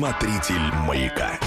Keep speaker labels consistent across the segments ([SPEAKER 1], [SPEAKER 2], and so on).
[SPEAKER 1] Смотритель «Маяка».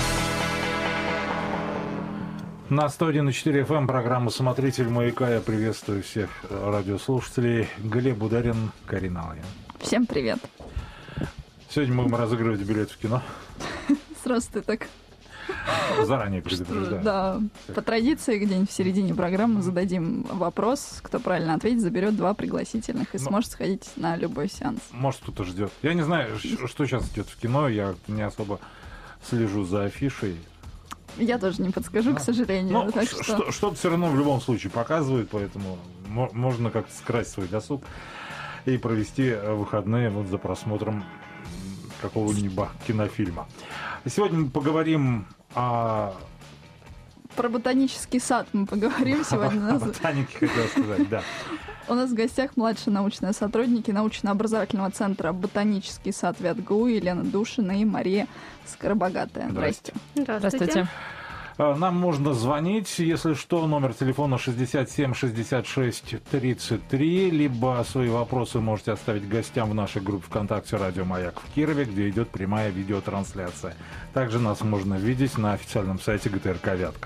[SPEAKER 2] На 101,4 FM программа «Смотритель «Маяка». Я приветствую всех радиослушателей. Глеб Бударин, Карина Алаян.
[SPEAKER 3] Всем привет.
[SPEAKER 2] Сегодня мы будем разыгрывать билет в кино.
[SPEAKER 3] Сразу ты так...
[SPEAKER 2] Заранее предупреждаю.
[SPEAKER 3] Да, по традиции где-нибудь в середине программы зададим вопрос. Кто правильно ответит, заберет 2 пригласительных и сможет сходить на любой сеанс.
[SPEAKER 2] Может, кто-то ждет. Я не знаю, что сейчас идет в кино. Я не особо слежу за афишей.
[SPEAKER 3] Я тоже не подскажу, к сожалению.
[SPEAKER 2] Но
[SPEAKER 3] так что...
[SPEAKER 2] что-то все равно в любом случае показывают, поэтому можно как-то скрасить свой досуг и провести выходные вот за просмотром какого-нибудь кинофильма. Сегодня мы поговорим о...
[SPEAKER 3] Про ботанический сад мы поговорим сегодня.
[SPEAKER 2] О ботанике хотел сказать, да.
[SPEAKER 3] У нас в гостях младшие научные сотрудники научно-образовательного центра «Ботанический сад ВятГУ» Елена Душина и Мария Скоробогатая. Здрасте.
[SPEAKER 4] Здравствуйте.
[SPEAKER 2] Нам можно звонить, если что, номер телефона 67 66 33, либо свои вопросы можете оставить гостям в нашей группе ВКонтакте «Радио Маяк» в Кирове, где идет прямая видеотрансляция. Также нас можно видеть на официальном сайте ГТРК «Вятка».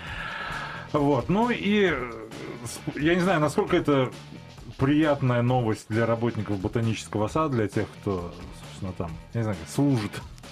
[SPEAKER 2] Вот, ну и я не знаю, насколько это приятная новость для работников ботанического сада, для тех, кто, собственно, там, я не знаю, служит.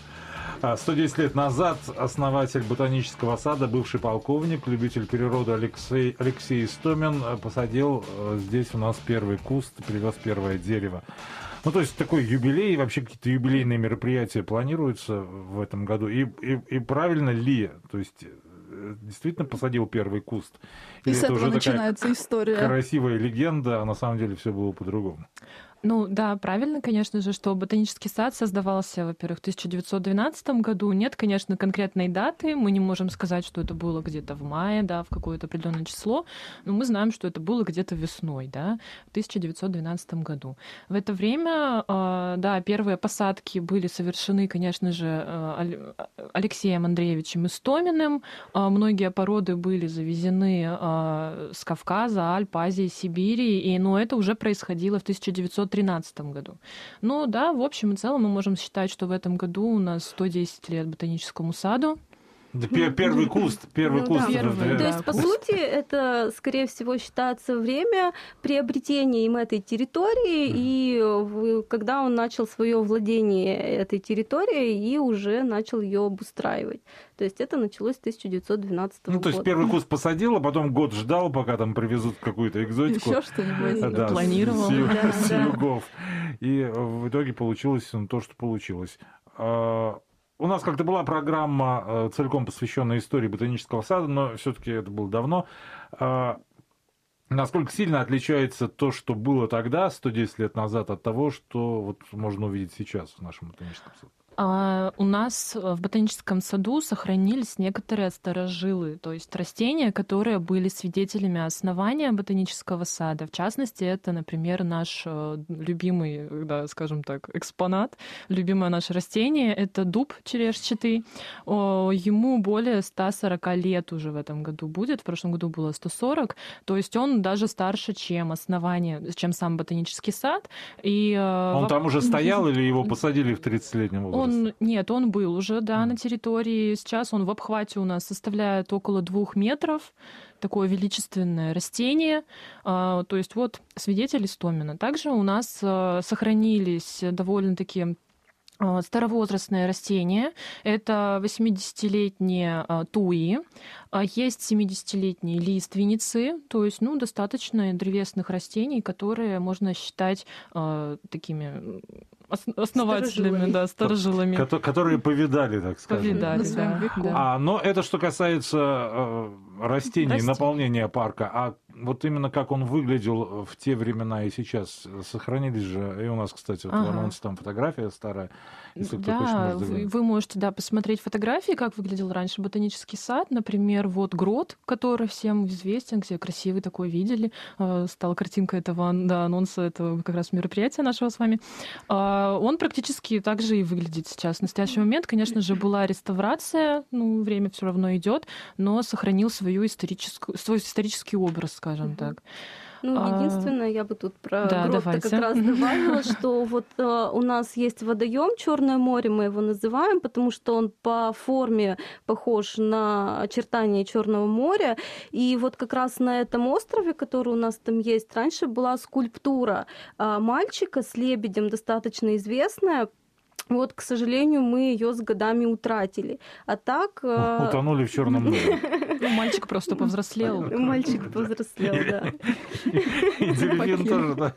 [SPEAKER 2] 110 лет назад основатель ботанического сада, бывший полковник, любитель природы Алексей Истомин посадил здесь у нас первый куст, привез первое дерево. Ну, то есть такой юбилей, вообще какие-то юбилейные мероприятия планируются в этом году. И правильно ли, то есть действительно посадил первый куст?
[SPEAKER 3] И с этого начинается история.
[SPEAKER 2] Красивая легенда, а на самом деле все было по-другому.
[SPEAKER 4] Ну да, правильно, конечно же, что ботанический сад создавался, во-первых, в 1912 году. Нет, конечно, конкретной даты. Мы не можем сказать, что это было где-то в мае, да, в какое-то определенное число. Но мы знаем, что это было где-то весной, да, в 1912 году. В это время, да, первые посадки были совершены, конечно же, Алексеем Андреевичем Истоминым. Многие породы были завезены с Кавказа, Альп, Азии, Сибири. Но это уже происходило в 1913 году. Ну да, в общем и целом мы можем считать, что в этом году у нас 110 лет ботаническому саду.
[SPEAKER 2] Да, первый куст.
[SPEAKER 4] Да.
[SPEAKER 5] То есть, по сути, это, скорее всего, считается время приобретения им этой территории, и когда он начал свое владение этой территорией и уже начал ее обустраивать. То есть это началось с 1912 года.
[SPEAKER 2] Ну, то есть первый куст посадил, а потом год ждал, пока там привезут какую-то экзотику.
[SPEAKER 3] Еще что-нибудь.
[SPEAKER 2] Да,
[SPEAKER 4] планировал.
[SPEAKER 2] С югов. И в итоге получилось то, что получилось. У нас как-то была программа, целиком посвященная истории ботанического сада, но все-таки это было давно. Насколько сильно отличается то, что было тогда, 110 лет назад, от того, что вот можно увидеть сейчас в нашем ботаническом саду?
[SPEAKER 4] У нас в ботаническом саду сохранились некоторые старожилы, то есть растения, которые были свидетелями основания ботанического сада. В частности, это, например, наш любимый, да, скажем так, экспонат, любимое наше растение, это дуб черешчатый. Ему более 140 лет уже в этом году будет, в прошлом году было 140, то есть он даже старше, чем основание, чем сам ботанический сад. И
[SPEAKER 2] он там уже стоял или его посадили в 30-летнем возрасте?
[SPEAKER 4] Он был уже, да, на территории. Сейчас он в обхвате у нас составляет около 2 метров. Такое величественное растение. То есть вот свидетель Истомина. Также у нас сохранились довольно-таки старовозрастное растение. Это 80-летние туи. Есть 70-летние лиственницы, то есть достаточно древесных растений, которые можно считать такими основателями, да, старожилами.
[SPEAKER 2] Которые повидали, так скажем.
[SPEAKER 4] Повидали, да.
[SPEAKER 2] Но это что касается растений, наполнения парка. А вот именно как он выглядел в те времена и сейчас, сохранились же, и у нас, кстати, вот в анонсе там фотография старая, если кто хочет, может заглянуть.
[SPEAKER 4] Вы можете, посмотреть фотографии, как выглядел раньше ботанический сад. Например, вот грот, который всем известен, где красивый такой видели. Стала картинка этого анонса, этого как раз мероприятия нашего с вами. Он практически так же и выглядит сейчас. В настоящий момент, конечно же, была реставрация, время все равно идет, но сохранил свой исторический образ, скажем так.
[SPEAKER 5] Ну, единственное, я бы тут про грот как раз добавила, что вот у нас есть водоем Черное море, мы его называем, потому что он по форме похож на очертания Черного моря. И вот как раз на этом острове, который у нас там есть, раньше была скульптура мальчика с лебедем, достаточно известная. Вот, к сожалению, мы ее с годами утратили. А так...
[SPEAKER 2] Утонули в Черном море.
[SPEAKER 4] Мальчик просто повзрослел.
[SPEAKER 5] Мальчик повзрослел, да.
[SPEAKER 2] И дельфин тоже, да.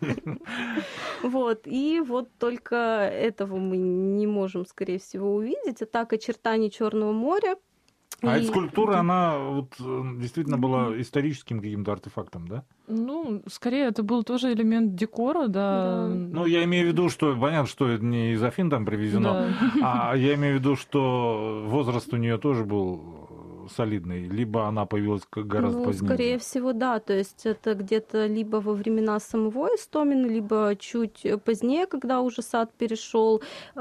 [SPEAKER 5] Вот, и вот только этого мы не можем, скорее всего, увидеть. А так, очертания Черного моря.
[SPEAKER 2] А эта скульптура, она вот действительно была историческим каким-то артефактом, да?
[SPEAKER 4] Ну, скорее, это был тоже элемент декора, да.
[SPEAKER 2] Ну, я имею в виду, что понятно, что это не из Афин там привезено, а я имею в виду, что возраст у нее тоже был солидный, либо она появилась гораздо позднее.
[SPEAKER 5] Скорее всего, да. То есть это где-то либо во времена самого Истомина, либо чуть позднее, когда уже сад перешел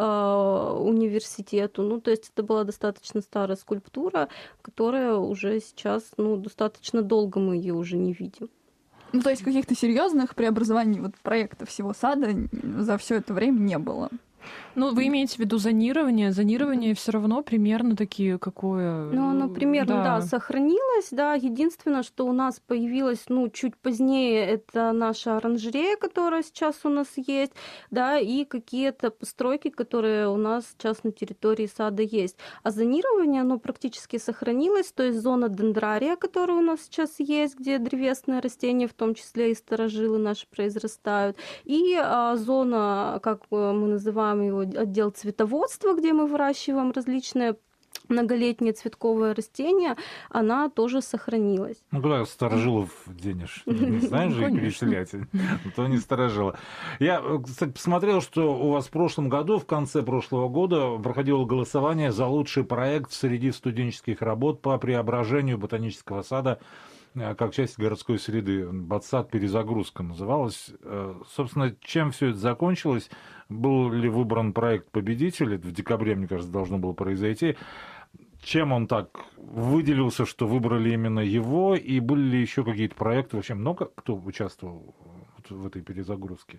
[SPEAKER 5] университету. Ну, то есть это была достаточно старая скульптура, которая уже сейчас, достаточно долго мы ее уже не видим.
[SPEAKER 3] Ну, то есть каких-то серьезных преобразований проекта всего сада за все это время не было.
[SPEAKER 4] Ну, вы имеете в виду зонирование? Зонирование все равно примерно такие, какое...
[SPEAKER 5] Ну, оно примерно, да, сохранилось, да. Единственное, что у нас появилось, чуть позднее, это наша оранжерея, которая сейчас у нас есть, да, и какие-то постройки, которые у нас сейчас на территории сада есть. А зонирование, оно практически сохранилось, то есть зона дендрария, которая у нас сейчас есть, где древесные растения, в том числе и старожилы наши произрастают, и зона, как мы называем его, отдел цветоводства, где мы выращиваем различные многолетние цветковые растения, она тоже сохранилась.
[SPEAKER 2] Ну, куда старожилов денешь? Не знаешь же их переселять? То не старожила. Я, кстати, посмотрел, что у вас в прошлом году, в конце прошлого года, проходило голосование за лучший проект среди студенческих работ по преображению ботанического сада как часть городской среды. Ботсад «Перезагрузка» называлась. Собственно, чем все это закончилось? Был ли выбран проект победителя? В декабре, мне кажется, должно было произойти. Чем он так выделился, что выбрали именно его? И были ли еще какие-то проекты? Вообще много кто участвовал в этой перезагрузке?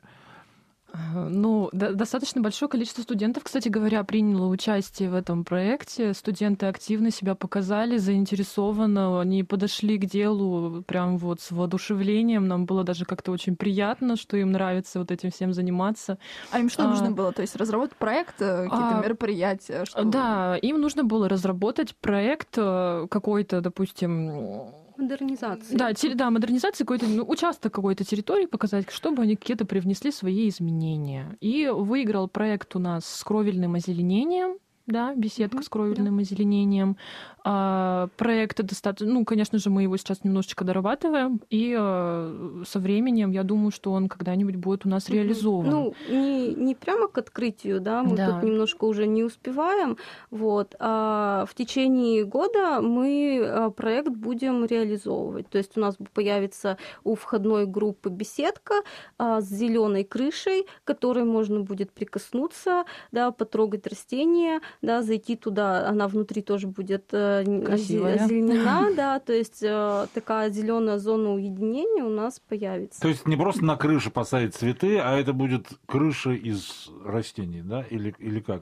[SPEAKER 4] Ну, достаточно большое количество студентов, кстати говоря, приняло участие в этом проекте. Студенты активно себя показали, заинтересованно, они подошли к делу прям вот с воодушевлением. Нам было даже как-то очень приятно, что им нравится вот этим всем заниматься.
[SPEAKER 3] А им что нужно было? То есть разработать проект, какие-то мероприятия?
[SPEAKER 4] Да, им нужно было разработать проект какой-то, допустим...
[SPEAKER 5] Модернизации.
[SPEAKER 4] Да, модернизации какой-то, участок какой-то территории показать, чтобы они какие-то привнесли свои изменения. И выиграл проект у нас с кровельным озеленением, да, беседка с кровельным озеленением. Проект достаточно, конечно же, мы его сейчас немножечко дорабатываем, и со временем, я думаю, что он когда-нибудь будет у нас реализован.
[SPEAKER 5] Не прямо к открытию, да, мы тут немножко уже не успеваем, вот, а в течение года мы проект будем реализовывать. То есть у нас появится у входной группы беседка с зеленой крышей, к которой можно будет прикоснуться, да, потрогать растения, да, зайти туда, она внутри тоже будет озеленена, да, то есть такая зеленая зона уединения у нас появится.
[SPEAKER 2] То есть не просто на крыше посадить цветы, а это будет крыша из растений, да, или как?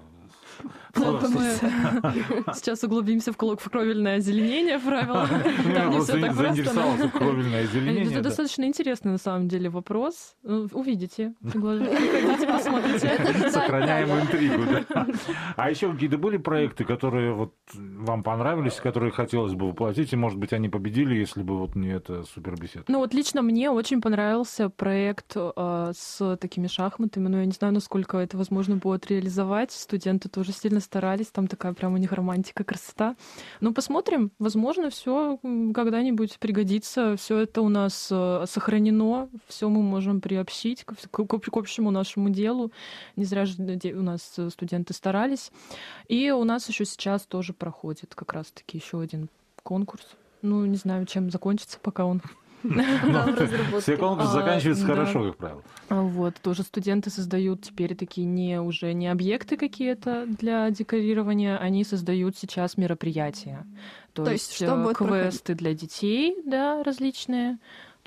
[SPEAKER 4] Мы сейчас углубимся в кровельное озеленение, правило. Там не все так
[SPEAKER 2] заинтересовался в кровельное озеленение.
[SPEAKER 4] Это достаточно интересный, на самом деле, вопрос. Увидите. Приходите, посмотрите.
[SPEAKER 2] Сохраняем интригу. А еще какие-то были проекты, которые вот вам понравились, которые хотелось бы воплотить, и, может быть, они победили, если бы вот не эта супербеседа?
[SPEAKER 4] Ну вот лично мне очень понравился проект с такими шахматами, но я не знаю, насколько это возможно будет реализовать. Студенты тоже сильно старались, там такая прям у них романтика, красота. Ну, посмотрим, возможно, все когда-нибудь пригодится, все это у нас сохранено, все мы можем приобщить к общему нашему делу. Не зря же у нас студенты старались. И у нас еще сейчас тоже проходит как раз-таки еще один конкурс. Ну, не знаю, чем закончится, пока он...
[SPEAKER 2] Все конкурсы заканчиваются хорошо, как правило.
[SPEAKER 4] Вот, тоже студенты создают теперь такие уже не объекты какие-то для декорирования, они создают сейчас мероприятия. То есть
[SPEAKER 3] что будет
[SPEAKER 4] квесты для детей, да, различные.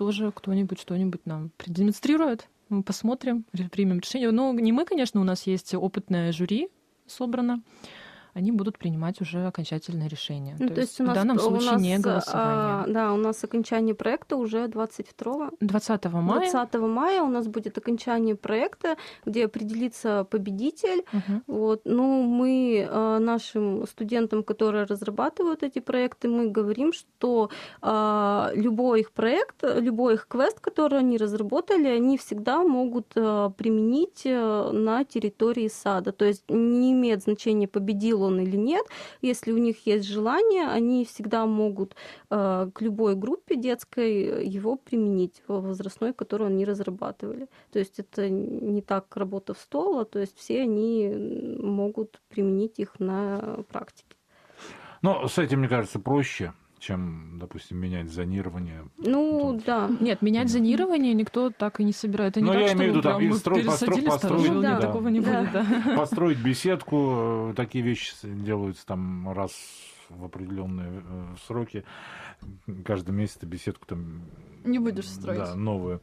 [SPEAKER 4] тоже кто-нибудь что-нибудь нам продемонстрирует. Мы посмотрим, примем решение. Ну, не мы, конечно, у нас есть опытное жюри собрано. Они будут принимать уже окончательное решение.
[SPEAKER 5] Ну, то есть у нас,
[SPEAKER 4] в данном случае не голосование.
[SPEAKER 5] Да, у нас окончание проекта уже 20
[SPEAKER 4] мая.
[SPEAKER 5] 20 мая у нас будет окончание проекта, где определится победитель. Вот. Ну, мы нашим студентам, которые разрабатывают эти проекты, мы говорим, что любой их проект, любой их квест, который они разработали, они всегда могут применить на территории сада. То есть не имеет значения, победил он или нет. Если у них есть желание, они всегда могут к любой группе детской его применить, возрастной, которую они разрабатывали. То есть это не так работа в стол, а то есть все они могут применить их на практике.
[SPEAKER 2] Но с этим, мне кажется, проще, чем, допустим, менять зонирование.
[SPEAKER 5] Ну, да.
[SPEAKER 4] Нет, менять зонирование никто так и не собирает. Это не
[SPEAKER 2] Но
[SPEAKER 4] так,
[SPEAKER 2] я
[SPEAKER 4] что
[SPEAKER 2] имею в виду, там,
[SPEAKER 4] построить,
[SPEAKER 5] да.
[SPEAKER 4] такого не будет. Да.
[SPEAKER 2] Построить беседку, такие вещи делаются там раз в определенные сроки. Каждый месяц ты беседку там...
[SPEAKER 3] Не будешь строить.
[SPEAKER 2] Да, новую.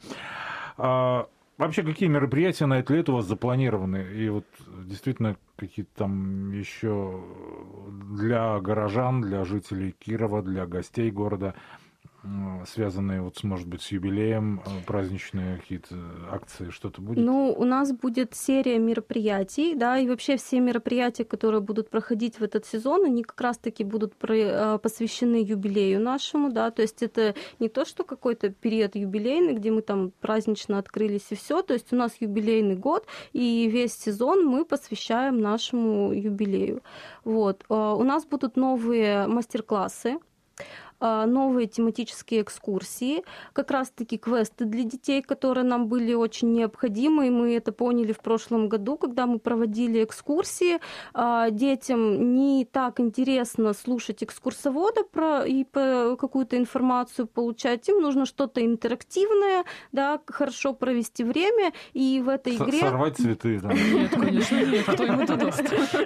[SPEAKER 2] Вообще, какие мероприятия на это лето у вас запланированы? И вот действительно какие-то там еще для горожан, для жителей Кирова, для гостей города, связанные, вот, может быть, с юбилеем, праздничные какие-то акции, что-то будет?
[SPEAKER 5] Ну, у нас будет серия мероприятий, да, и вообще все мероприятия, которые будут проходить в этот сезон, они как раз-таки будут посвящены юбилею нашему, да, то есть это не то, что какой-то период юбилейный, где мы там празднично открылись и все, то есть у нас юбилейный год, и весь сезон мы посвящаем нашему юбилею. Вот. У нас будут новые мастер-классы, новые тематические экскурсии, как раз-таки квесты для детей, которые нам были очень необходимы, и мы это поняли в прошлом году, когда мы проводили экскурсии. Детям не так интересно слушать экскурсовода и какую-то информацию получать, им нужно что-то интерактивное, да, хорошо провести время, и в этой игре...
[SPEAKER 2] Сорвать цветы. Да.
[SPEAKER 4] Нет, конечно, нет, кто ему это даст?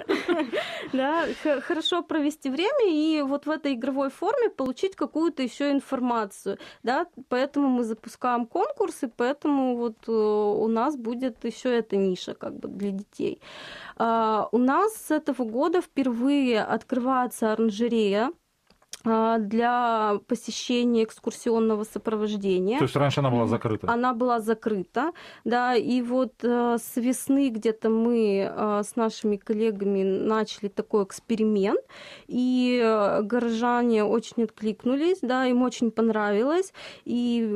[SPEAKER 5] Да, хорошо провести время, и вот в этой игровой форме получить какую-то еще информацию, да, поэтому мы запускаем конкурсы, поэтому вот у нас будет еще эта ниша как бы для детей. У нас с этого года впервые открывается оранжерея для посещения экскурсионного сопровождения.
[SPEAKER 2] То есть раньше она была закрыта?
[SPEAKER 5] Она была закрыта, да, и вот с весны где-то мы с нашими коллегами начали такой эксперимент, и горожане очень откликнулись, да, им очень понравилось, и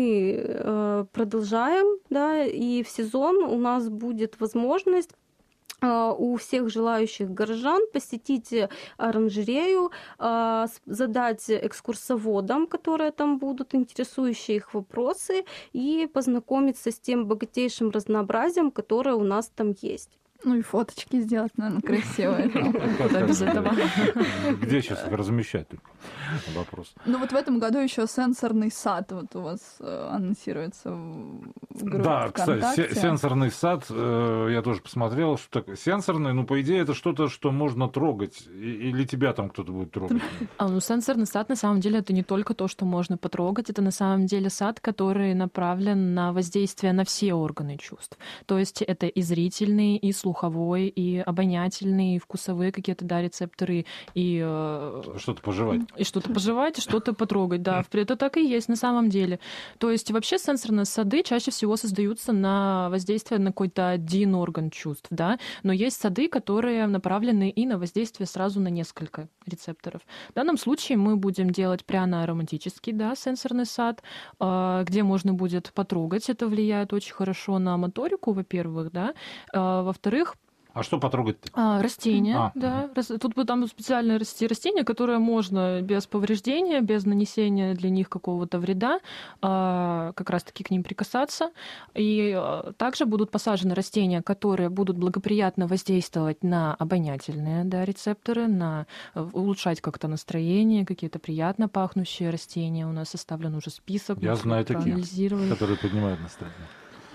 [SPEAKER 5] мы продолжаем, да, и в сезон у нас будет возможность у всех желающих горожан посетить оранжерею, задать экскурсоводам, которые там будут, интересующие их вопросы, и познакомиться с тем богатейшим разнообразием, которое у нас там есть.
[SPEAKER 3] Ну и фоточки сделать, наверное, красивые.
[SPEAKER 4] Куда без этого?
[SPEAKER 2] Где сейчас их размещать? Вопрос.
[SPEAKER 3] Ну вот в этом году еще сенсорный сад вот у вас анонсируется в группе
[SPEAKER 2] Да,
[SPEAKER 3] ВКонтакте.
[SPEAKER 2] кстати, сенсорный сад, я тоже посмотрел, что такое сенсорный, ну, по идее, это что-то, что можно трогать, или тебя там кто-то будет трогать?
[SPEAKER 4] Ну, сенсорный сад, на самом деле, это не только то, что можно потрогать, это на самом деле сад, который направлен на воздействие на все органы чувств. То есть это и зрительные, и слуховой, и обонятельные, и вкусовые какие-то, да, рецепторы, и...
[SPEAKER 2] Что-то пожевать.
[SPEAKER 4] И что-то пожевать, и что-то потрогать, да. Это так и есть на самом деле. То есть вообще сенсорные сады чаще всего создаются на воздействие на какой-то один орган чувств, да, но есть сады, которые направлены и на воздействие сразу на несколько рецепторов. В данном случае мы будем делать пряно-ароматический, да, сенсорный сад, где можно будет потрогать. Это влияет очень хорошо на моторику, во-первых, да. Во-вторых,
[SPEAKER 2] А что потрогать-то?
[SPEAKER 4] Растения, да. Тут там специальные растения, которые можно без повреждения, без нанесения для них какого-то вреда, как раз-таки к ним прикасаться. И также будут посажены растения, которые будут благоприятно воздействовать на обонятельные, да, рецепторы, улучшать как-то настроение, какие-то приятно пахнущие растения. У нас составлен уже список.
[SPEAKER 2] Я знаю такие, которые поднимают настроение.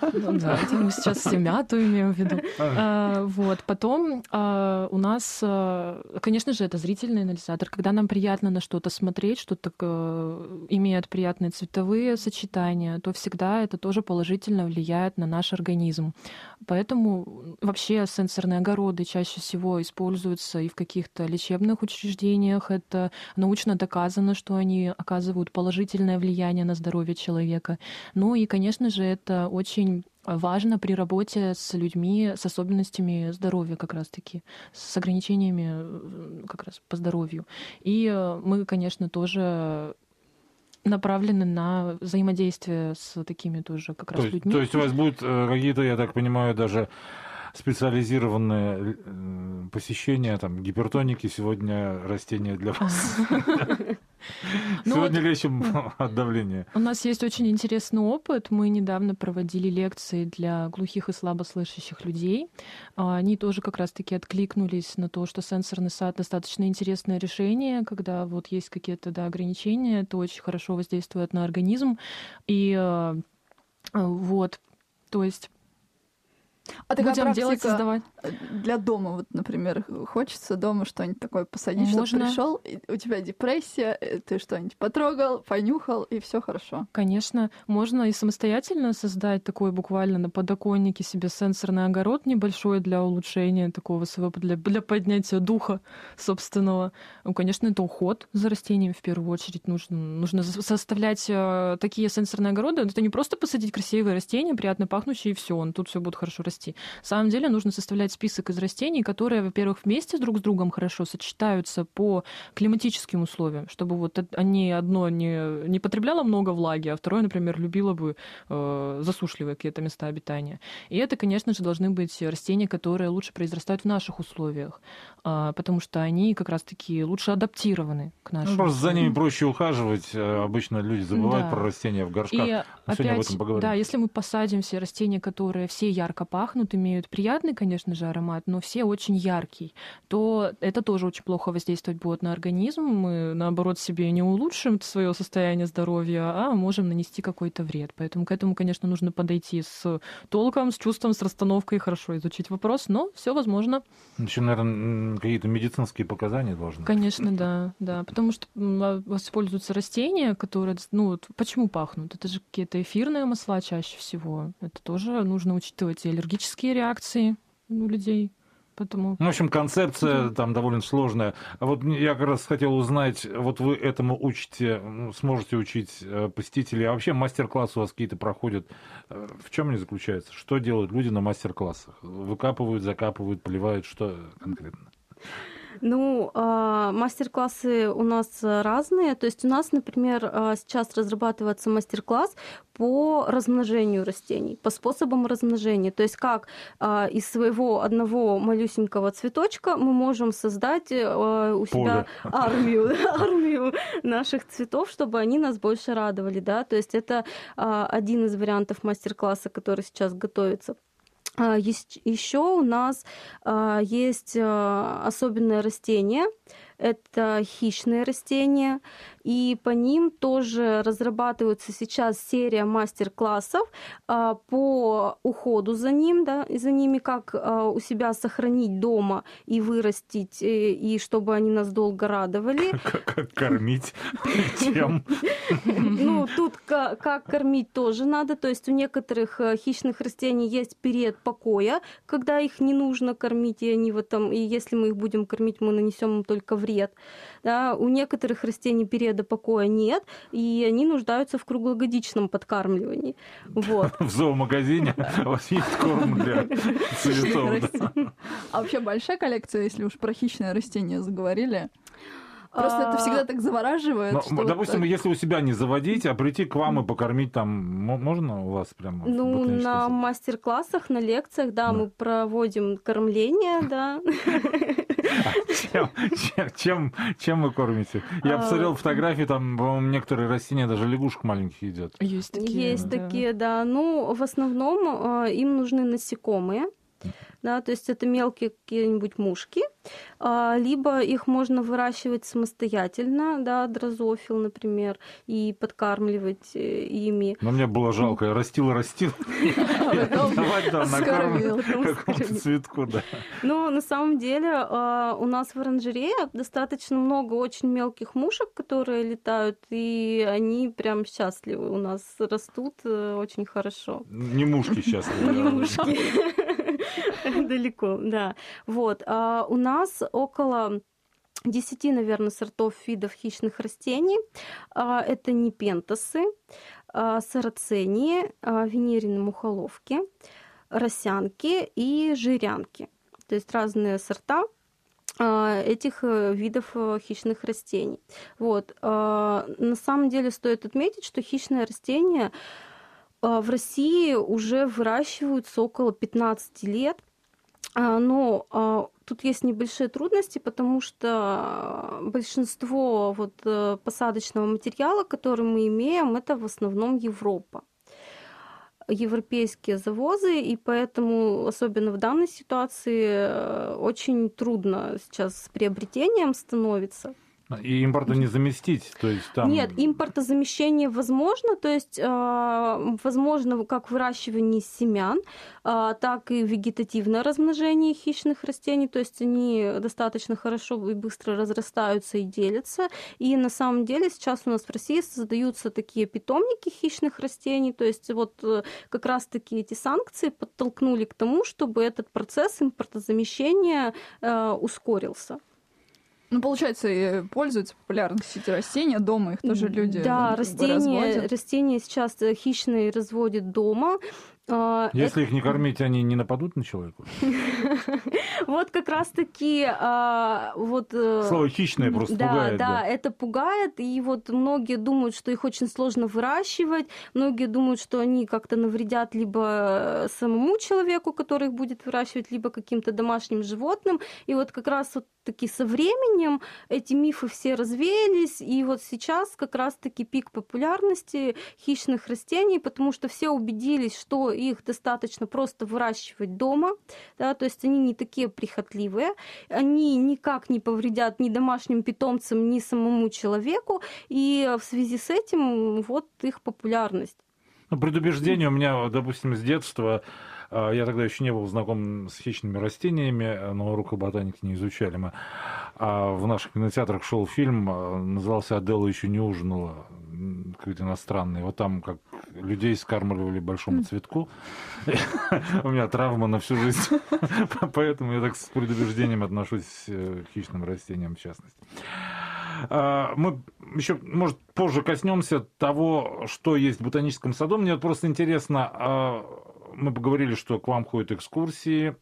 [SPEAKER 4] Ну да, это мы сейчас все мяту имеем в виду. Вот. Потом у нас, конечно же, это зрительный анализатор. Когда нам приятно на что-то смотреть, что-то имеет приятные цветовые сочетания, то всегда это тоже положительно влияет на наш организм. Поэтому вообще сенсорные огороды чаще всего используются и в каких-то лечебных учреждениях. Это научно доказано, что они оказывают положительное влияние на здоровье человека. Ну и, конечно же, это очень важно при работе с людьми с особенностями здоровья как раз-таки, с ограничениями как раз по здоровью. И мы, конечно, тоже направлены на взаимодействие с такими тоже как раз людьми.
[SPEAKER 2] То есть у вас будут какие-то, я так понимаю, даже специализированные посещения, там, гипертоники, сегодня растения для вас. Сегодня лечим от давления.
[SPEAKER 4] У нас есть очень интересный опыт. Мы недавно проводили лекции для глухих и слабослышащих людей. Они тоже как раз-таки откликнулись на то, что сенсорный сад достаточно интересное решение, когда вот есть какие-то ограничения, это очень хорошо воздействует на организм. И вот, то есть будем делать, создавать.
[SPEAKER 3] Для дома, вот, например, хочется дома что-нибудь такое посадить, чтобы пришел, у тебя депрессия, ты что-нибудь потрогал, понюхал, и все хорошо.
[SPEAKER 4] Конечно, можно и самостоятельно создать такой буквально на подоконнике себе сенсорный огород небольшой для улучшения такого своего, для поднятия духа собственного. Ну, конечно, это уход за растениями в первую очередь. Нужно составлять такие сенсорные огороды. Это не просто посадить красивые растения, приятно пахнущие, и все, тут все будет хорошо расти. На самом деле нужно составлять список из растений, которые, во-первых, вместе друг с другом хорошо сочетаются по климатическим условиям, чтобы вот они одно не потребляло много влаги, а второе, например, любило бы засушливые какие-то места обитания. И это, конечно же, должны быть растения, которые лучше произрастают в наших условиях, потому что они как раз-таки лучше адаптированы к нашим
[SPEAKER 2] просто
[SPEAKER 4] условиям.
[SPEAKER 2] за ними проще ухаживать. Обычно люди забывают про растения в горшках.
[SPEAKER 4] И
[SPEAKER 2] сегодня об этом поговорим.
[SPEAKER 4] Да, если мы посадим все растения, которые все ярко пахнут, имеют приятный, конечно же, аромат, но все очень яркий, то это тоже очень плохо воздействовать будет на организм. Мы, наоборот, себе не улучшим свое состояние здоровья, а можем нанести какой-то вред. Поэтому к этому, конечно, нужно подойти с толком, с чувством, с расстановкой, хорошо изучить вопрос, но все возможно.
[SPEAKER 2] Еще, наверное, какие-то медицинские показания должны.
[SPEAKER 4] Конечно, да, потому что используются растения, которые, почему пахнут? Это же какие-то эфирные масла чаще всего. Это тоже нужно учитывать и аллергические реакции у людей. Потому...
[SPEAKER 2] В общем, концепция там довольно сложная. А вот я как раз хотел узнать, вот вы этому учите, сможете учить посетителей, а вообще мастер-классы у вас какие-то проходят. В чем они заключаются? Что делают люди на мастер-классах? Выкапывают, закапывают, поливают, что конкретно?
[SPEAKER 5] Мастер-классы у нас разные. То есть у нас, например, сейчас разрабатывается мастер-класс по размножению растений, по способам размножения. То есть как из своего одного малюсенького цветочка мы можем создать у себя армию наших цветов, чтобы они нас больше радовали. Да? То есть это один из вариантов мастер-класса, который сейчас готовится. Еще у нас есть особенное растение. Это хищные растения, и по ним тоже разрабатывается сейчас серия мастер-классов по уходу за ним, да, и за ними, как у себя сохранить дома и вырастить, и чтобы они нас долго радовали.
[SPEAKER 2] Как кормить? Чем?
[SPEAKER 5] Тут как кормить тоже надо, то есть у некоторых хищных растений есть период покоя, когда их не нужно кормить, и они и если мы их будем кормить, мы нанесем им только вред. Да, у некоторых растений периода покоя нет, и они нуждаются в круглогодичном подкармливании. Вот.
[SPEAKER 2] В зоомагазине у вас есть корм для цветов.
[SPEAKER 3] А вообще большая коллекция, если уж про хищное растение заговорили? Просто это всегда так завораживает.
[SPEAKER 2] Допустим, если у себя не заводить, а прийти к вам и покормить там, можно у вас прямо?
[SPEAKER 5] На мастер-классах, на лекциях, да, мы проводим кормление, да.
[SPEAKER 2] Чем вы кормите? Я посмотрел фотографии, там, по-моему, некоторые растения даже лягушек маленьких едят.
[SPEAKER 5] Есть такие, да. В основном им нужны насекомые. да, то есть это мелкие какие-нибудь мушки, либо их можно выращивать самостоятельно, да, дрозофил, например, и подкармливать ими.
[SPEAKER 2] Но мне было жалко, я растил. Давать, да, накормлю какому-то цветку, да.
[SPEAKER 5] Но на самом деле у нас в оранжерее достаточно много очень мелких мушек, которые летают, и они прям счастливы у нас растут очень хорошо.
[SPEAKER 2] Не мушки счастливы.
[SPEAKER 5] Не мушки. Далеко, да. Вот. У нас около 10, наверное, сортов видов хищных растений. Это непентосы, сарацении, венерины мухоловки, росянки и жирянки. То есть разные сорта этих видов хищных растений. Вот. На самом деле стоит отметить, что хищные растения в России уже выращиваются около 15 лет. Но тут есть небольшие трудности, потому что большинство посадочного материала, который мы имеем, это в основном Европа. Европейские завозы, и поэтому, особенно в данной ситуации, очень трудно сейчас с приобретением становится.
[SPEAKER 2] И импорта не заместить, то есть там...
[SPEAKER 5] Нет, импортозамещение возможно, то есть возможно как выращивание семян, так и вегетативное размножение хищных растений, то есть они достаточно хорошо и быстро разрастаются и делятся. И на самом деле сейчас у нас в России создаются такие питомники хищных растений, то есть вот как раз-таки эти санкции подтолкнули к тому, чтобы этот процесс импортозамещения ускорился.
[SPEAKER 3] Ну, получается, и пользуются популярностью эти растения, дома их тоже люди
[SPEAKER 5] разводят. Растения сейчас хищные разводят дома.
[SPEAKER 2] Если их не кормить, они не нападут на человека?
[SPEAKER 5] Вот как раз-таки...
[SPEAKER 2] Слово «хищное» просто пугает.
[SPEAKER 5] Да, это пугает, и вот многие думают, что их очень сложно выращивать, многие думают, что они как-то навредят либо самому человеку, который их будет выращивать, либо каким-то домашним животным. И вот как раз вот таки со временем эти мифы все развеялись, и вот сейчас как раз-таки пик популярности хищных растений, потому что все убедились, что их достаточно просто выращивать дома, да, то есть они не такие прихотливые, они никак не повредят ни домашним питомцам, ни самому человеку, и в связи с этим вот их популярность.
[SPEAKER 2] Ну, предубеждение у меня, допустим, с детства. Я тогда еще не был знаком с хищными растениями, на уроках ботаники не изучали мы. А в наших кинотеатрах шел фильм, назывался «Аделла еще не ужинала», какой-то иностранный. Вот там как людей скармливали большому цветку. У меня травма на всю жизнь. Поэтому я так с предубеждением отношусь к хищным растениям в частности. Мы еще, может, позже коснемся того, что есть в ботаническом саду. Мне просто интересно, мы поговорили, что к вам ходят экскурсии,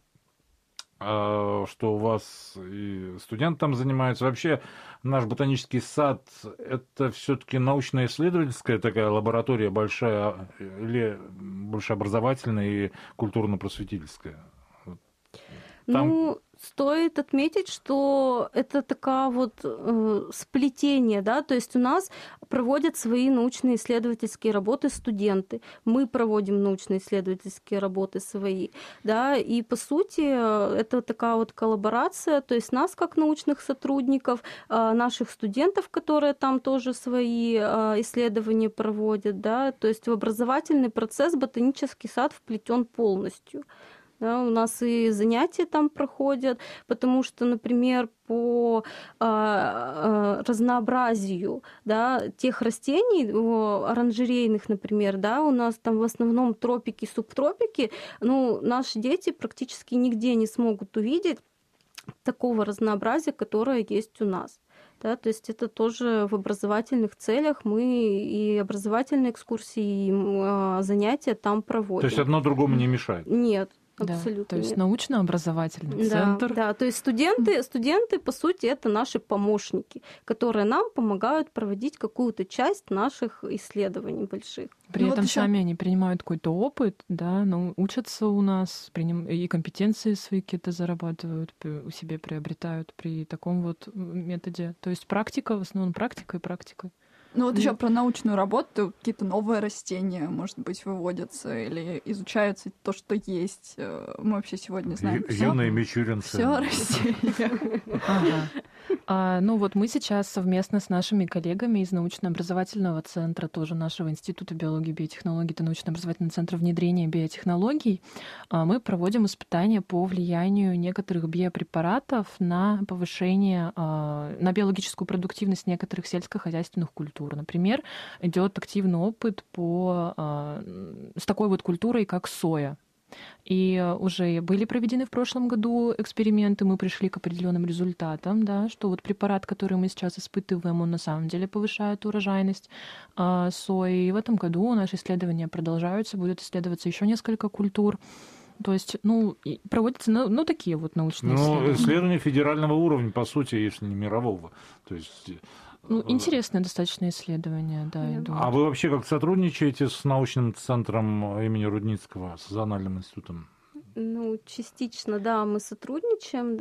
[SPEAKER 2] что у вас и студенты там занимаются. Вообще наш ботанический сад – это все-таки научно-исследовательская такая лаборатория большая или больше образовательная и культурно-просветительская?
[SPEAKER 5] Там... Стоит отметить, что это такая вот сплетение, да, то есть у нас проводят свои научно-исследовательские работы студенты, мы проводим научно-исследовательские работы свои, да, и по сути это такая вот коллаборация, то есть нас как научных сотрудников, наших студентов, которые там тоже свои исследования проводят, да, то есть в образовательный процесс ботанический сад вплетен полностью. Да, у нас и занятия там проходят, потому что, например, по разнообразию, да, тех растений, оранжерейных, например, да, у нас там в основном тропики, субтропики, ну, наши дети практически нигде не смогут увидеть такого разнообразия, которое есть у нас. Да, то есть это тоже в образовательных целях мы и образовательные экскурсии, и занятия там проводим.
[SPEAKER 2] То есть одно другому не мешает?
[SPEAKER 5] Нет.
[SPEAKER 4] Да,
[SPEAKER 5] абсолютно.
[SPEAKER 4] То есть научно-образовательный центр.
[SPEAKER 5] Да, то есть студенты, по сути, это наши помощники, которые нам помогают проводить какую-то часть наших исследований больших.
[SPEAKER 4] При этом сами они принимают какой-то опыт, да, но учатся у нас, и компетенции свои какие-то зарабатывают, у себя приобретают при таком вот методе. То есть практика, в основном практика и практика.
[SPEAKER 3] Ну вот еще про научную работу, какие-то новые растения, может быть, выводятся или изучаются то, что есть. Мы вообще сегодня знаем
[SPEAKER 2] юные мичуринцы.
[SPEAKER 3] Все растения.
[SPEAKER 4] Ну вот мы сейчас совместно с нашими коллегами из научно-образовательного центра, тоже нашего Института биологии и биотехнологий, это научно-образовательный центр внедрения биотехнологий, мы проводим испытания по влиянию некоторых биопрепаратов на повышение, на биологическую продуктивность некоторых сельскохозяйственных культур. Например, идет активный опыт с такой вот культурой, как соя. И уже были проведены в прошлом году эксперименты, мы пришли к определенным результатам, да, что вот препарат, который мы сейчас испытываем, он на самом деле повышает урожайность сои. И в этом году наши исследования продолжаются, будет исследоваться еще несколько культур. То есть, проводятся, такие вот научные исследования.
[SPEAKER 2] Исследования федерального уровня, по сути, если не мирового. То есть...
[SPEAKER 4] интересное достаточно исследование, да, идут.
[SPEAKER 2] А вы вообще как сотрудничаете с научным центром имени Рудницкого, с зоональным институтом?
[SPEAKER 5] Частично, да, мы сотрудничаем,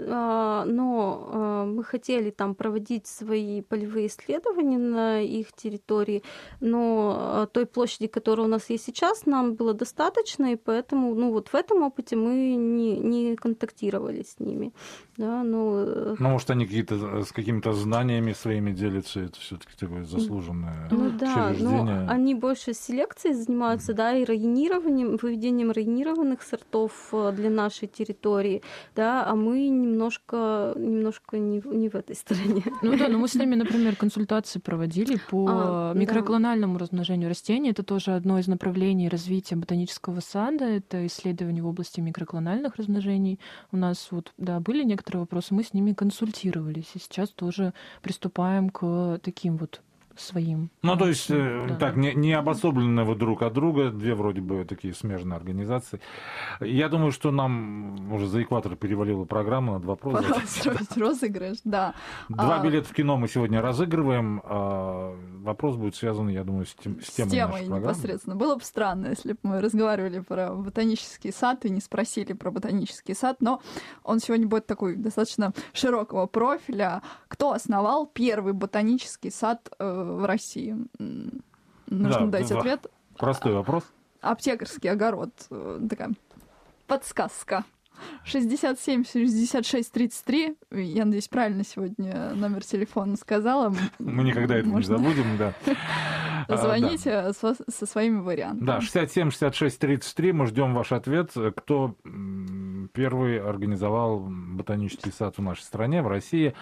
[SPEAKER 5] но мы хотели там проводить свои полевые исследования на их территории, но той площади, которая у нас есть сейчас, нам было достаточно, и поэтому, вот в этом опыте мы не контактировали с ними. Да,
[SPEAKER 2] может, они с какими-то знаниями своими делятся, это все-таки такое заслуженное учреждение.
[SPEAKER 5] Они больше селекцией занимаются, да, и районированием, выведением районированных сортов для нашей территории, да, а мы немножко не в этой стороне.
[SPEAKER 4] Но мы с ними, например, консультации проводили по микроклональному размножению растений. Это тоже одно из направлений развития ботанического сада. Это исследования в области микроклональных размножений. У нас были некоторые вопросы, мы с ними консультировались. И сейчас тоже приступаем к таким своим.
[SPEAKER 2] То есть, так, не обособленные вы друг от друга, две вроде бы такие смежные организации. Я думаю, что нам уже за экватор перевалила программа, надо вопрос.
[SPEAKER 3] Пора устроить розыгрыш, да.
[SPEAKER 2] 2 билета в кино мы сегодня разыгрываем. Вопрос будет связан, я думаю, с темой нашей программы.
[SPEAKER 3] Непосредственно. Было бы странно, если бы мы разговаривали про ботанический сад и не спросили про ботанический сад, но он сегодня будет такой достаточно широкого профиля. Кто основал первый ботанический сад в России? Нужно дать ответ.
[SPEAKER 2] Простой вопрос.
[SPEAKER 3] Аптекарский огород. Такая подсказка. 67 66 33. Я надеюсь, правильно сегодня номер телефона сказала.
[SPEAKER 2] Мы никогда это не забудем, да.
[SPEAKER 3] Звоните со своими вариантами.
[SPEAKER 2] Да, 67 66 33. Мы ждем ваш ответ. Кто первый организовал ботанический сад в нашей стране, в России?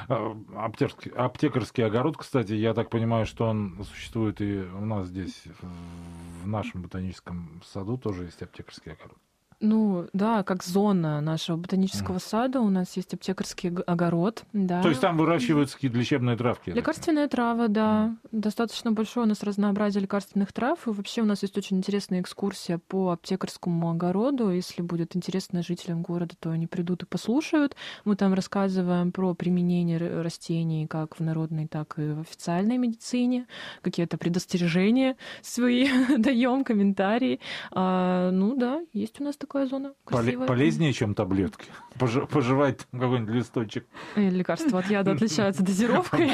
[SPEAKER 2] Аптекарский огород, кстати, я так понимаю, что он существует и у нас здесь, в нашем ботаническом саду тоже есть аптекарский огород.
[SPEAKER 4] Как зона нашего ботанического сада у нас есть аптекарский огород. Да.
[SPEAKER 2] То есть там выращиваются какие-то лечебные травки?
[SPEAKER 4] Лекарственная трава, да. Достаточно большое у нас разнообразие лекарственных трав. И вообще у нас есть очень интересная экскурсия по аптекарскому огороду. Если будет интересно жителям города, то они придут и послушают. Мы там рассказываем про применение растений как в народной, так и в официальной медицине. Какие-то предостережения свои даем, комментарии. Есть у нас такая зона красивая.
[SPEAKER 2] Полезнее, чем таблетки. Пожевать какой-нибудь листочек.
[SPEAKER 4] Лекарства от яда отличаются дозировкой.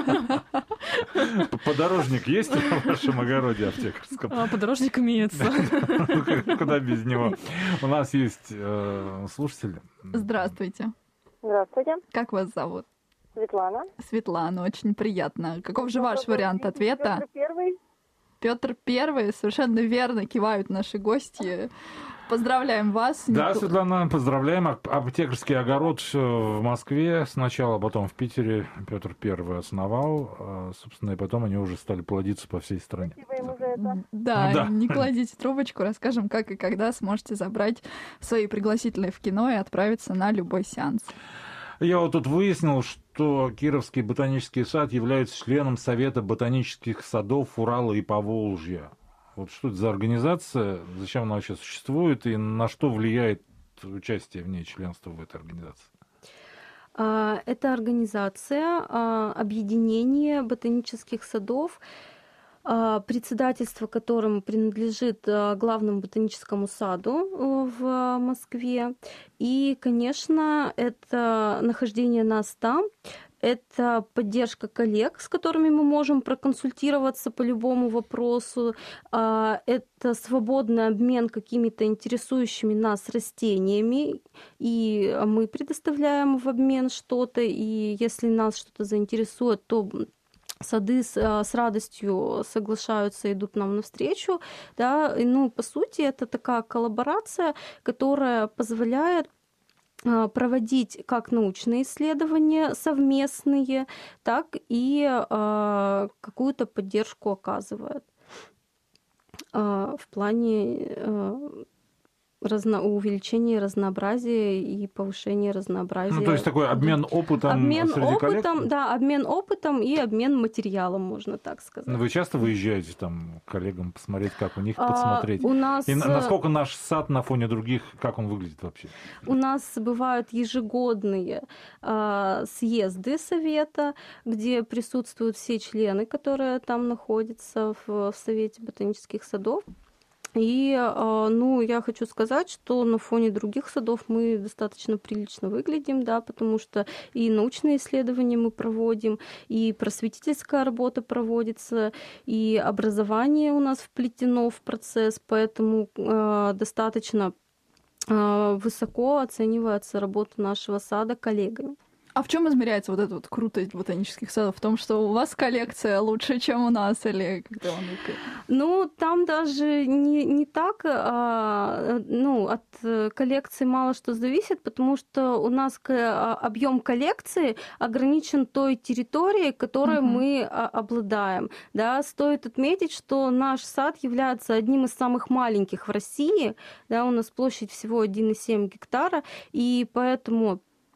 [SPEAKER 2] Подорожник есть в вашем огороде аптекарском?
[SPEAKER 4] Подорожник имеется.
[SPEAKER 2] Куда без него? У нас есть слушатель.
[SPEAKER 3] Здравствуйте.
[SPEAKER 1] Здравствуйте.
[SPEAKER 3] Как вас зовут?
[SPEAKER 1] Светлана.
[SPEAKER 3] Светлана, очень приятно. Каков же ваш вариант ответа?
[SPEAKER 1] Петр Первый.
[SPEAKER 3] Петр Первый, совершенно верно, кивают наши гости. Поздравляем вас.
[SPEAKER 2] Да, Светлана, поздравляем. Аптекарский огород в Москве сначала, потом в Питере Петр Первый основал. Собственно, и потом они уже стали плодиться по всей стране.
[SPEAKER 1] Спасибо ему за это.
[SPEAKER 3] Да, не кладите трубочку, расскажем, как и когда сможете забрать свои пригласительные в кино и отправиться на любой сеанс.
[SPEAKER 2] Я тут выяснил, что Кировский ботанический сад является членом Совета ботанических садов Урала и Поволжья. Что это за организация, зачем она вообще существует и на что влияет участие в ней, членство в этой организации?
[SPEAKER 5] Это организация объединения ботанических садов, председательство которому принадлежит главному ботаническому саду в Москве. И, конечно, это нахождение нас там это поддержка коллег, с которыми мы можем проконсультироваться по любому вопросу. Это свободный обмен какими-то интересующими нас растениями, и мы предоставляем в обмен что-то, и если нас что-то заинтересует, то сады с радостью соглашаются, идут нам навстречу. Да? Ну, по сути, это такая коллаборация, которая позволяет проводить как научные исследования совместные, так и какую-то поддержку оказывает в плане увеличения разнообразия и повышения разнообразия.
[SPEAKER 2] Ну, то есть такой обмен опытом среди коллег?
[SPEAKER 5] Да, обмен опытом и обмен материалом, можно так сказать.
[SPEAKER 2] Вы часто выезжаете там к коллегам посмотреть, как у них подсмотреть?
[SPEAKER 5] У нас...
[SPEAKER 2] И насколько наш сад на фоне других, как он выглядит вообще?
[SPEAKER 5] У нас бывают ежегодные съезды совета, где присутствуют все члены, которые там находятся в Совете ботанических садов. И, ну, я хочу сказать, что на фоне других садов мы достаточно прилично выглядим, да, потому что и научные исследования мы проводим, и просветительская работа проводится, и образование у нас вплетено в процесс, поэтому достаточно высоко оценивается работа нашего сада коллегами.
[SPEAKER 3] А в чем измеряется вот эта вот крутость ботанических садов? В том, что у вас коллекция лучше, чем у нас, или как-то он...
[SPEAKER 5] Ну, там даже не так, ну, от коллекции мало что зависит, потому что у нас объем коллекции ограничен той территорией, которой мы обладаем. Да, стоит отметить, что наш сад является одним из самых маленьких в России. Да, у нас площадь всего 1,7 гектара, и поэтому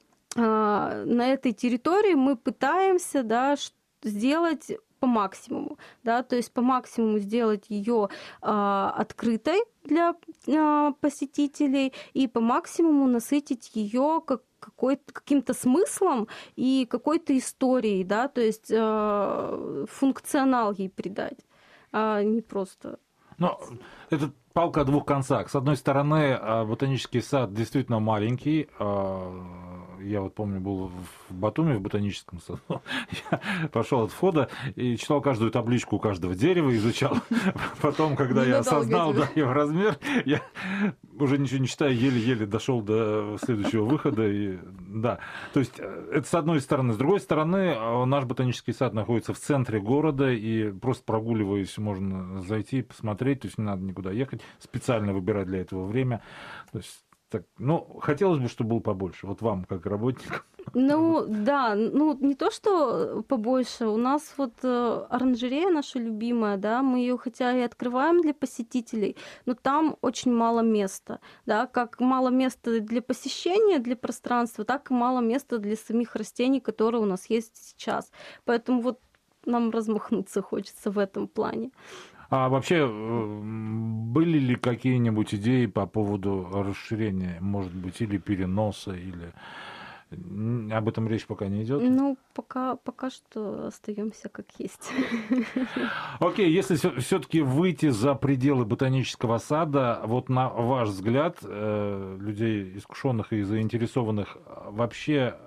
[SPEAKER 5] на этой территории мы пытаемся, да, сделать по максимуму, да, то есть по максимуму сделать ее открытой для посетителей и по максимуму насытить ее каким-то смыслом и какой-то историей, да, то есть функционал ей придать, а не просто...
[SPEAKER 2] Но это палка о двух концах. С одной стороны, ботанический сад действительно маленький. Я вот помню, был в Батуми в ботаническом саду. Я пошел от входа и читал каждую табличку у каждого дерева, изучал. Потом, когда я осознал его размер, я уже ничего не читая, еле-еле дошел до следующего выхода. И, да. То есть это с одной стороны. С другой стороны, наш ботанический сад находится в центре города, и просто прогуливаясь, можно зайти, посмотреть. То есть не надо никуда ехать, специально выбирать для этого время. То есть, так, ну, хотелось бы, чтобы было побольше. Вот вам, как работникам.
[SPEAKER 5] Ну, да, ну, не то, что побольше. У нас вот оранжерея наша любимая, да, мы ее хотя и открываем для посетителей, но там очень мало места, да, как мало места для посещения, для пространства, так и мало места для самих растений, которые у нас есть сейчас. Поэтому вот нам размахнуться хочется в этом плане.
[SPEAKER 2] А вообще, были ли какие-нибудь идеи по поводу расширения, может быть, или переноса, или об этом речь пока не идет?
[SPEAKER 5] Ну, пока что остаемся как есть.
[SPEAKER 2] Окей, если все-таки выйти за пределы ботанического сада, вот на ваш взгляд, людей искушенных и заинтересованных, вообще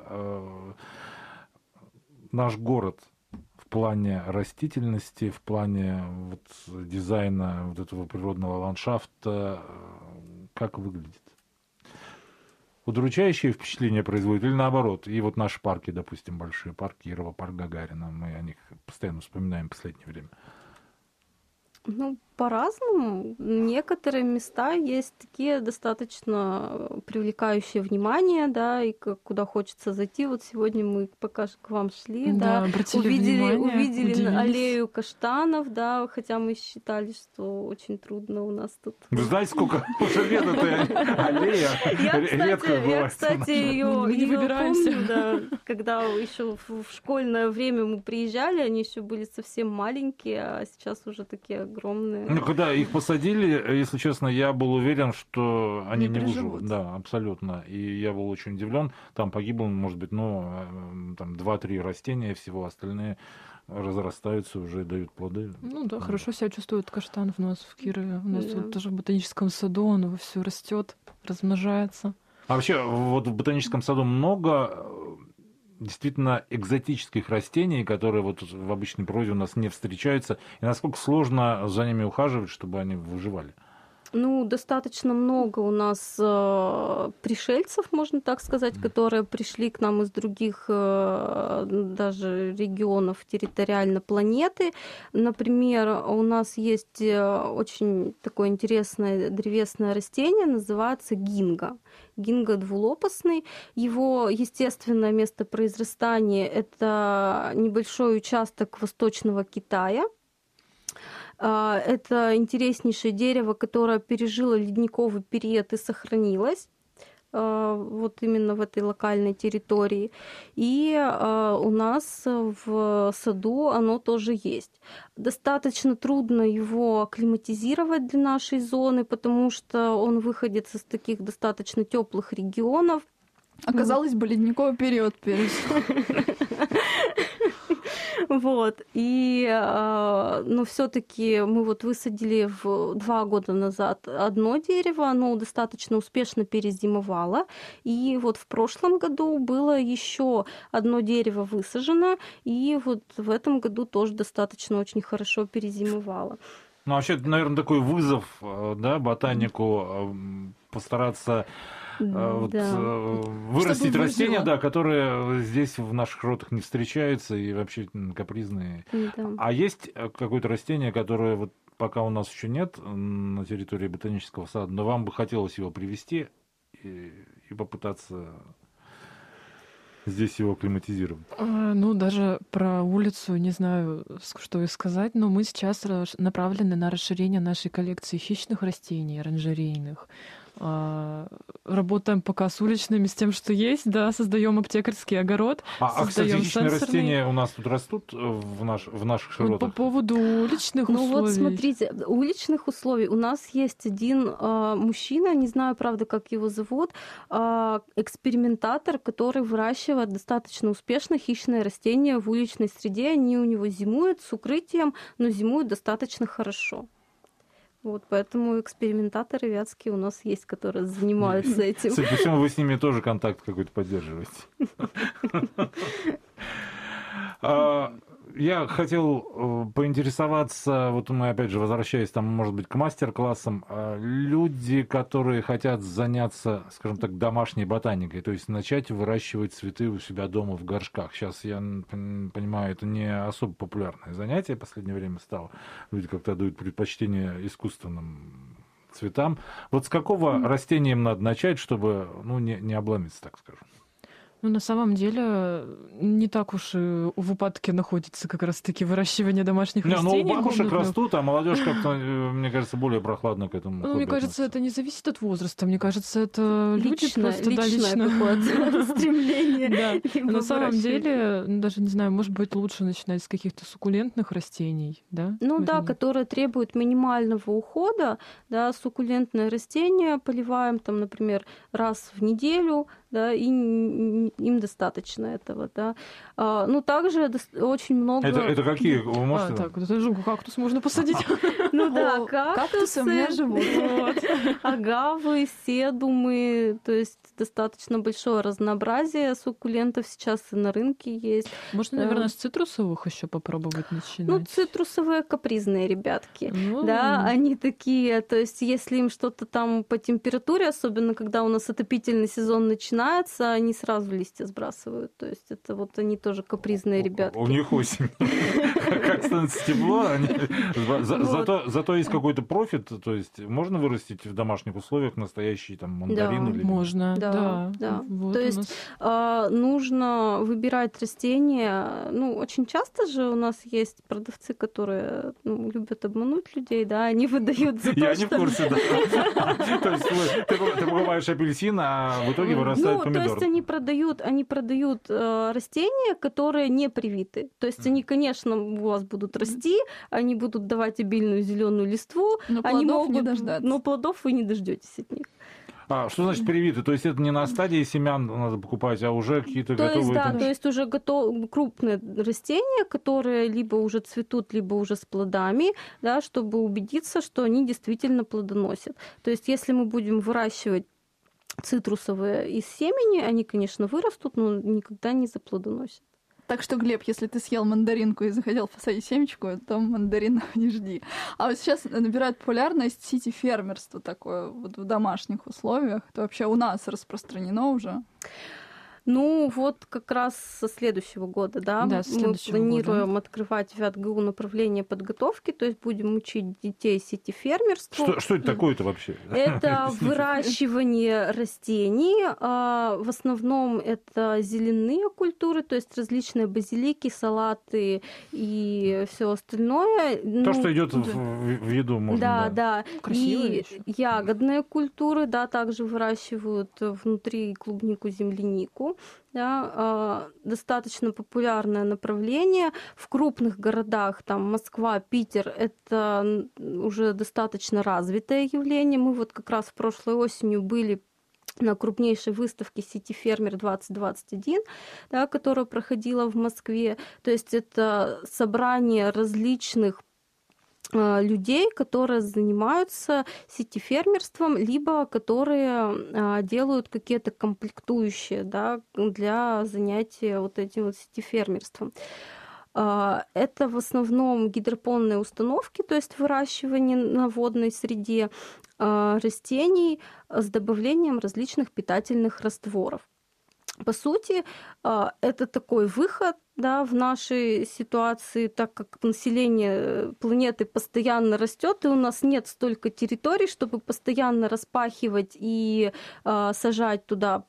[SPEAKER 2] наш город в плане растительности, в плане вот дизайна вот этого природного ландшафта, как выглядит? Удручающее впечатление производит или наоборот? И вот наши парки, допустим, большие парки, Кирова, парк Гагарина, мы о них постоянно вспоминаем в последнее время.
[SPEAKER 5] Ну, по-разному. Некоторые места есть такие достаточно привлекающие внимание, да, и куда хочется зайти. Вот сегодня мы пока к вам шли, да, увидели аллею каштанов, да, хотя мы считали, что очень трудно у нас тут.
[SPEAKER 2] Вы знаете, сколько уже лет эта аллея?
[SPEAKER 5] Я, кстати, ее помню, да, когда еще в школьное время мы приезжали, они еще были совсем маленькие, а сейчас уже такие огромные.
[SPEAKER 2] Ну, когда их посадили, если честно, я был уверен, что они не выживут. Да, абсолютно. И я был очень удивлен. Там погибло, может быть, там 2-3 растения, всего остальные разрастаются, уже дают плоды.
[SPEAKER 4] Ну да, хорошо себя чувствует каштан у нас в Кирове. У нас тут тоже в ботаническом саду он все растет, размножается.
[SPEAKER 2] А вообще, вот в ботаническом саду много действительно экзотических растений, которые вот в обычной природе у нас не встречаются, и насколько сложно за ними ухаживать, чтобы они выживали?
[SPEAKER 5] Ну, достаточно много у нас пришельцев, можно так сказать, которые пришли к нам из других даже регионов территориально планеты. Например, у нас есть очень такое интересное древесное растение, называется гинго. Гинго двулопастный. Его естественное место произрастания – это небольшой участок восточного Китая. Это интереснейшее дерево, которое пережило ледниковый период и сохранилось вот именно в этой локальной территории. И у нас в саду оно тоже есть. Достаточно трудно его акклиматизировать для нашей зоны, потому что он выходит из таких достаточно теплых регионов.
[SPEAKER 3] Оказалось бы, ледниковый период пережил.
[SPEAKER 5] Вот. Но все-таки мы вот высадили 2 года назад одно дерево, оно достаточно успешно перезимовало. И вот в прошлом году было еще одно дерево высажено, и вот в этом году тоже достаточно очень хорошо перезимовало.
[SPEAKER 2] Ну, вообще, это, наверное, такой вызов, да, ботанику постараться вырастить растения, да, которые здесь в наших широтах не встречаются и вообще капризные.
[SPEAKER 5] Да.
[SPEAKER 2] А есть какое-то растение, которое вот пока у нас еще нет на территории ботанического сада, но вам бы хотелось его привезти и попытаться здесь его акклиматизировать?
[SPEAKER 4] Ну, даже про улицу не знаю, что и сказать, но мы сейчас направлены на расширение нашей коллекции хищных растений, оранжерейных. Работаем пока с уличными, с тем, что есть, да, создаем аптекарский огород.
[SPEAKER 2] Кстати, хищные растения у нас тут растут в наших широтах?
[SPEAKER 4] По поводу уличных условий.
[SPEAKER 5] Ну вот смотрите, уличных условий у нас есть один мужчина, не знаю, правда, как его зовут, экспериментатор, который выращивает достаточно успешно хищные растения в уличной среде. Они у него зимуют с укрытием, но зимуют достаточно хорошо. Вот, поэтому экспериментаторы вятские у нас есть, которые занимаются этим.
[SPEAKER 2] Судя по всему, вы с ними тоже контакт какой-то поддерживаете. Я хотел поинтересоваться, вот мы опять же возвращаясь, там, может быть, к мастер-классам, люди, которые хотят заняться, скажем так, домашней ботаникой, то есть начать выращивать цветы у себя дома в горшках. Сейчас, я понимаю, это не особо популярное занятие в последнее время стало. Люди как-то дают предпочтение искусственным цветам. Вот с какого растения им надо начать, чтобы не обломиться, так скажем?
[SPEAKER 4] Ну, на самом деле, не так уж и в упадке находится как раз-таки выращивание домашних растений.
[SPEAKER 2] Ну, у бабушек растут, а молодежь как-то, мне кажется, более прохладно к этому.
[SPEAKER 4] Ну, мне кажется, это не зависит от возраста. Мне кажется, это люди просто
[SPEAKER 5] личное стремление.
[SPEAKER 4] Да. На самом деле, даже не знаю, может быть, лучше начинать с каких-то суккулентных растений, да?
[SPEAKER 5] Ну да, которые требуют минимального ухода, да, суккулентные растения поливаем там, например, раз в неделю, да, и им достаточно этого, да. Ну, также очень много...
[SPEAKER 2] Это какие? Вы можете...
[SPEAKER 4] Так, это же кактус можно посадить.
[SPEAKER 5] Ну да,
[SPEAKER 3] кактусы у меня живут.
[SPEAKER 5] Агавы, седумы, то есть достаточно большое разнообразие суккулентов сейчас и на рынке есть.
[SPEAKER 4] Можно, наверное, с цитрусовых еще попробовать начинать.
[SPEAKER 5] Ну, цитрусовые капризные ребятки, да, они такие, то есть если им что-то там по температуре, особенно когда у нас отопительный сезон начинается, они сразу листья сбрасывают. То есть это вот они тоже капризные ребятки.
[SPEAKER 2] У них осень. Как становится тепло, зато есть какой-то профит, то есть можно вырастить в домашних условиях настоящий там мандарин?
[SPEAKER 4] Можно, да.
[SPEAKER 5] То есть нужно выбирать растения. Ну, очень часто же у нас есть продавцы, которые любят обмануть людей, да, они выдают за то,
[SPEAKER 2] Я не в курсе, да. То есть ты покупаешь апельсин, а в итоге вырастает помидор.
[SPEAKER 5] То есть они продают растения, которые не привиты. То есть они, конечно, у вас будут расти, они будут давать обильную зеленую листву,
[SPEAKER 3] но плодов не дождаться.
[SPEAKER 5] Но плодов вы не дождетесь от них.
[SPEAKER 2] Что значит привиты? То есть это не на стадии семян надо покупать, а уже какие-то готовые...
[SPEAKER 5] Да, то есть уже крупные растения, которые либо уже цветут, либо уже с плодами, да, чтобы убедиться, что они действительно плодоносят. То есть если мы будем выращивать цитрусовые из семени, они, конечно, вырастут, но никогда не заплодоносят.
[SPEAKER 3] Так что, Глеб, если ты съел мандаринку и захотел посадить семечку, то мандаринов не жди. А вот сейчас набирает популярность сити-фермерство такое вот в домашних условиях. Это вообще у нас распространено уже?
[SPEAKER 5] Ну, вот как раз со следующего года, да,
[SPEAKER 4] Да, со
[SPEAKER 5] мы
[SPEAKER 4] следующего
[SPEAKER 5] планируем открывать в ВятГУ направление подготовки, то есть будем учить детей сити-фермерству.
[SPEAKER 2] Что это такое-то вообще?
[SPEAKER 5] Это выращивание растений. В основном это зеленые культуры, то есть различные базилики, салаты и все остальное.
[SPEAKER 2] То, что идет в еду, можно.
[SPEAKER 5] Да.
[SPEAKER 3] Красиво
[SPEAKER 5] И
[SPEAKER 3] ещё.
[SPEAKER 5] ягодные культуры, да, также выращивают внутри клубнику, землянику. Да, достаточно популярное направление. В крупных городах, там Москва, Питер, это уже достаточно развитое явление. Мы вот как раз прошлой осенью были на крупнейшей выставке City Farmer 2021, да, которая проходила в Москве. То есть это собрание различных людей, которые занимаются сити-фермерством, либо которые делают какие-то комплектующие, да, для занятия вот этим вот сити-фермерством. Это в основном гидропонные установки, то есть выращивание на водной среде растений с добавлением различных питательных растворов. По сути, это такой выход, да, в нашей ситуации, так как население планеты постоянно растет, и у нас нет столько территорий, чтобы постоянно распахивать и сажать туда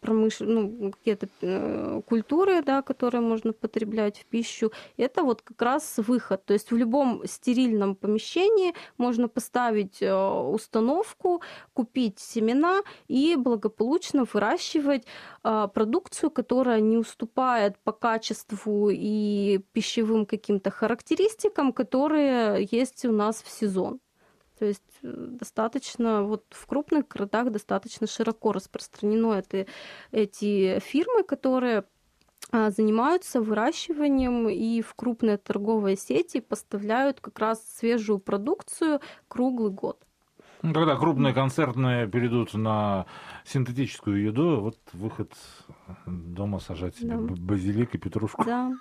[SPEAKER 5] какие-то культуры, да, которые можно потреблять в пищу. Это вот как раз выход. То есть в любом стерильном помещении можно поставить установку, купить семена и благополучно выращивать продукцию, которая не уступает по качеству и пищевым каким-то характеристикам, которые есть у нас в сезон. То есть достаточно, вот в крупных городах достаточно широко распространено эти фирмы, которые занимаются выращиванием и в крупные торговые сети поставляют как раз свежую продукцию круглый год.
[SPEAKER 2] Когда крупные концертные перейдут на синтетическую еду, вот выход дома сажать себе базилик и петрушку.
[SPEAKER 5] Да.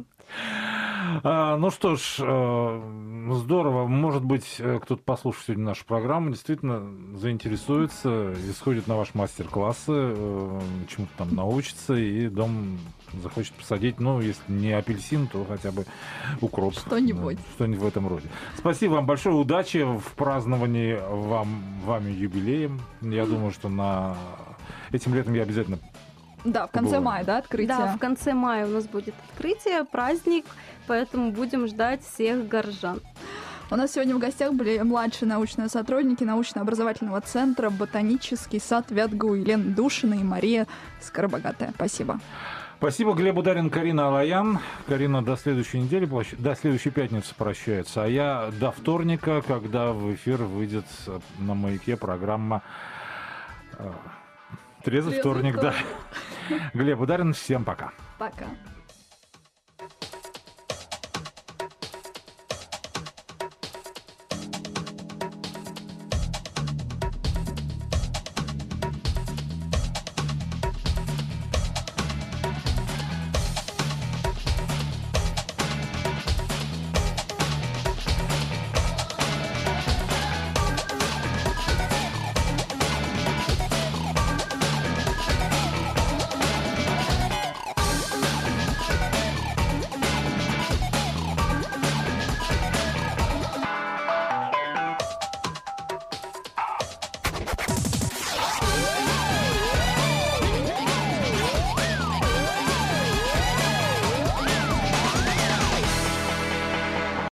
[SPEAKER 2] Ну что ж, здорово. Может быть, кто-то послушает сегодня нашу программу, действительно заинтересуется, и сходит на ваши мастер-классы, чему-то там научится, и дом захочет посадить, ну, если не апельсин, то хотя бы укроп.
[SPEAKER 3] Что-нибудь.
[SPEAKER 2] Что-нибудь в этом роде. Спасибо вам большое. Удачи в праздновании вами юбилеем. Я думаю, что этим летом я обязательно...
[SPEAKER 3] Да, в конце мая, да, открытие?
[SPEAKER 5] Да, в конце мая у нас будет открытие, праздник, поэтому будем ждать всех горожан.
[SPEAKER 3] У нас сегодня в гостях были младшие научные сотрудники научно-образовательного центра «Ботанический сад ВятГУ» Елена Душина и Мария Скоробогатая. Спасибо.
[SPEAKER 2] Спасибо. Глеб Ударин, Карина Алаян. Карина до следующей недели, до следующей пятницы прощается. А я до вторника, когда в эфир выйдет на «Маяке» программа «Трезвый вторник». Да. Глеб Ударин, всем пока.
[SPEAKER 3] Пока.